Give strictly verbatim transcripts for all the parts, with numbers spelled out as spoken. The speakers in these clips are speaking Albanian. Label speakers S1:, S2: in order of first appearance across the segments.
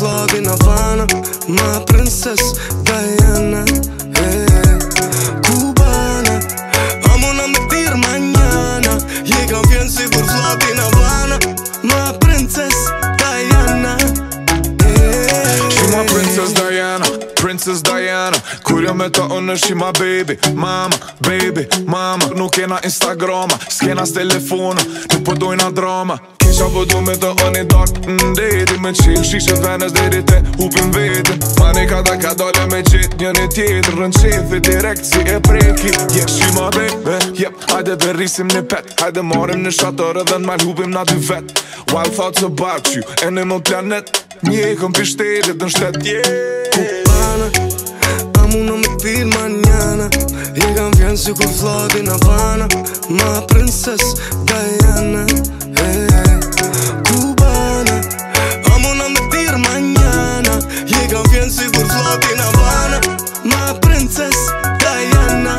S1: floti në Havana. Ma princess Diana, eh, Cubana. Amona me tir mañana. Je kan vjen sigur floti në Havana. Ma princess Diana, eh.
S2: She my princess Diana, princess Diana. Kur jo me ta unë she my baby, mama, baby, mama. Nuk kena Instagrama, s'kena s'telefona, nuk po dojna drama. Kisha po du me të unë i dark ndeti. Me qilë shishet venes deri te hupin vetin. Mani kada ka dole me qit njën i tjetër. Rën qefi direkt si e preki. Yeah, she my baby, yep. Hajde dhe rrisim një pet. Hajde marim një shatër edhe n'mal hupim na dy vet. Wild thoughts about you, e në në planet. Mjekëm pi shtetit në shtet, yeah.
S1: Cubana, amuna me tir mañana. Je kan vjen sigur floti në Havana. Ma princess Diana, eh. Cubana, amuna me tir mañana. Je kan vjen sigur floti në Havana. Ma princess Diana,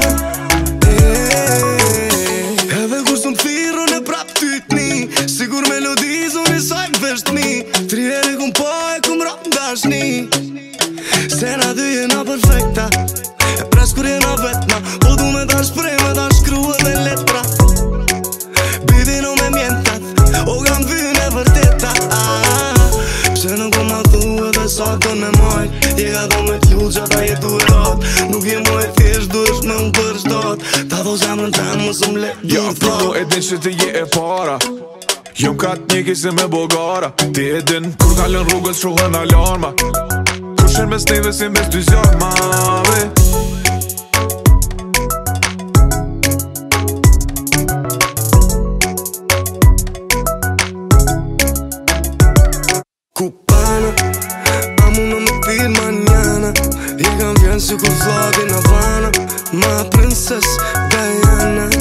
S1: eh. Edhe kur s'u m'thirru në prap tytni. Sigur melodi zoni sa i veshtni. Tri heri kum po e kum rap dashni. Se na dy jena perfekta. E pres kur jena vetna. Po du me ta shprej, me ta shkru edhe letra. Bidin o me mjentat, o kam vynë e vërteta, ah. Pse nuk o ma thu edhe sa ton me majt. Je ka do me t'lu që ta jetu e rat. Nuk je mu e thjesht, du është me unë për shtat. Ta do zemrën tem, më sëm le du
S2: Ja, fillo e din që ti je e para. Jom kat një kisi me bogara. Ti e din, kur kalën rrugës shohen alarma. Kushin mes neve si mes dy zjarmave.
S1: Cubana, amuna me tir mañana. Je kan vjen sigur floti në Havana. Ma princess Diana,